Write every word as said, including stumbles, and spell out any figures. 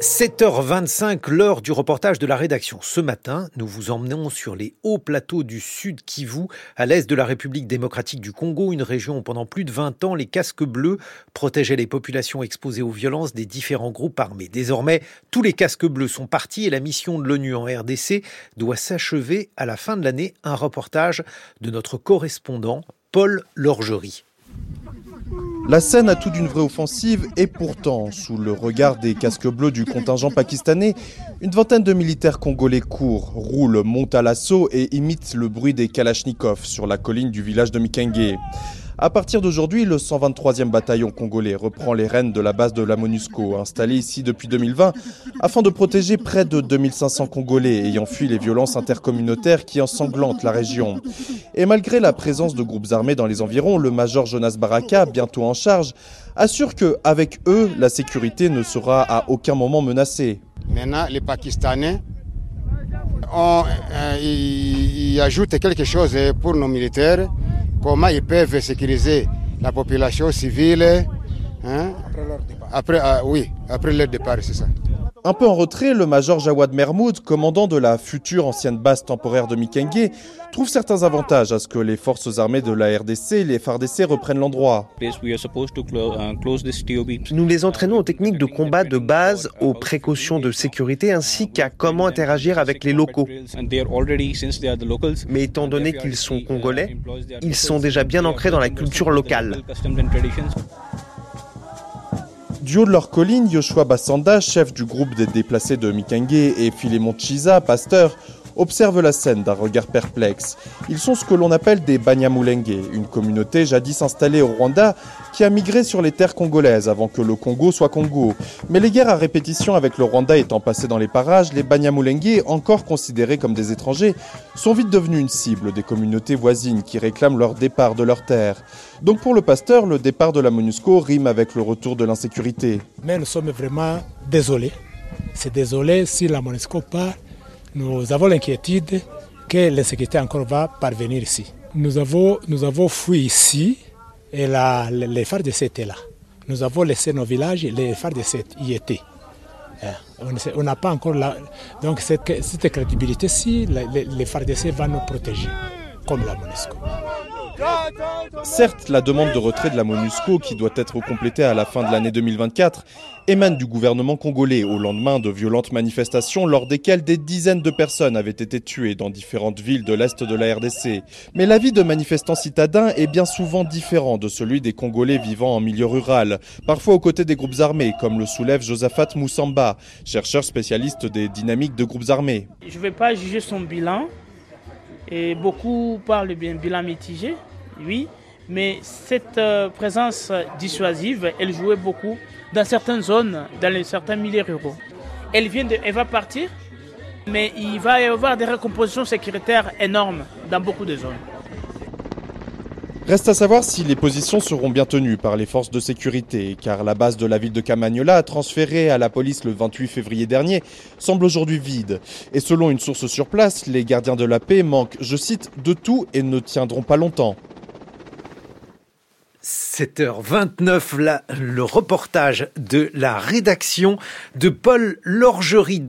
sept heures vingt-cinq, l'heure du reportage de la rédaction. Ce matin, nous vous emmenons sur les hauts plateaux du Sud Kivu, à l'est de la République démocratique du Congo, une région où pendant plus de vingt ans, les casques bleus protégeaient les populations exposées aux violences des différents groupes armés. Désormais, tous les casques bleus sont partis et la mission de l'ONU en R D C doit s'achever à la fin de l'année. Un reportage de notre correspondant, Paul Lorgerie. La scène a tout d'une vraie offensive et pourtant, sous le regard des casques bleus du contingent pakistanais, une vingtaine de militaires congolais courent, roulent, montent à l'assaut et imitent le bruit des kalachnikovs sur la colline du village de Mikenge. À partir d'aujourd'hui, le cent vingt-troisième bataillon congolais reprend les rênes de la base de la MONUSCO, installée ici depuis deux mille vingt, afin de protéger près de deux mille cinq cents Congolais ayant fui les violences intercommunautaires qui ensanglantent la région. Et malgré la présence de groupes armés dans les environs, le major Jonas Baraka, bientôt en charge, assure qu'avec eux, la sécurité ne sera à aucun moment menacée. Maintenant, les Pakistanais, on, euh, ils, ils ajoutent quelque chose pour nos militaires. Comment ils peuvent sécuriser la population civile hein, après leur départ. Après, ah, oui, après leur départ, c'est ça. Un peu en retrait, le major Jawad Mermoud, commandant de la future ancienne base temporaire de Mikenge, trouve certains avantages à ce que les forces armées de la R D C et les F A R D C reprennent l'endroit. Nous les entraînons aux techniques de combat de base, aux précautions de sécurité ainsi qu'à comment interagir avec les locaux. Mais étant donné qu'ils sont congolais, ils sont déjà bien ancrés dans la culture locale. Du haut de leur colline, Yoshua Bassanda, chef du groupe des déplacés de Mikenge, et Philémon Chiza, pasteur, observent la scène d'un regard perplexe. Ils sont ce que l'on appelle des Banyamulenge, une communauté jadis installée au Rwanda qui a migré sur les terres congolaises avant que le Congo soit Congo. Mais les guerres à répétition avec le Rwanda étant passées dans les parages, les Banyamulenge, encore considérés comme des étrangers, sont vite devenus une cible des communautés voisines qui réclament leur départ de leurs terres. Donc pour le pasteur, le départ de la MONUSCO rime avec le retour de l'insécurité. Mais nous sommes vraiment désolés. C'est désolé si la MONUSCO part. Nous avons l'inquiétude que l'insécurité encore va parvenir ici. Nous avons, nous avons fui ici et la, les F A R D C étaient là. Nous avons laissé nos villages et les F A R D C y étaient. On n'a pas encore la... Donc cette, cette crédibilité-ci, les, les F A R D C vont nous protéger, comme la MONUSCO. Certes, la demande de retrait de la MONUSCO, qui doit être complétée à la fin de l'année deux mille vingt-quatre, émane du gouvernement congolais au lendemain de violentes manifestations lors desquelles des dizaines de personnes avaient été tuées dans différentes villes de l'Est de la R D C. Mais la vie de manifestants citadins est bien souvent différent de celui des Congolais vivant en milieu rural, parfois aux côtés des groupes armés, comme le soulève Josaphat Moussamba, chercheur spécialiste des dynamiques de groupes armés. Je ne vais pas juger son bilan, et beaucoup parlent bien bilan mitigé, oui, mais cette euh, présence dissuasive, elle jouait beaucoup dans certaines zones, dans les, certains milieux ruraux. Elle, vient de, elle va partir, mais il va y avoir des recompositions sécuritaires énormes dans beaucoup de zones. Reste à savoir si les positions seront bien tenues par les forces de sécurité, car la base de la ville de Kamanyola, transférée à la police le vingt-huit février dernier, semble aujourd'hui vide. Et selon une source sur place, les gardiens de la paix manquent, je cite, de tout et ne tiendront pas longtemps. sept heures vingt-neuf, là, le reportage de la rédaction de Paul Lorgerie.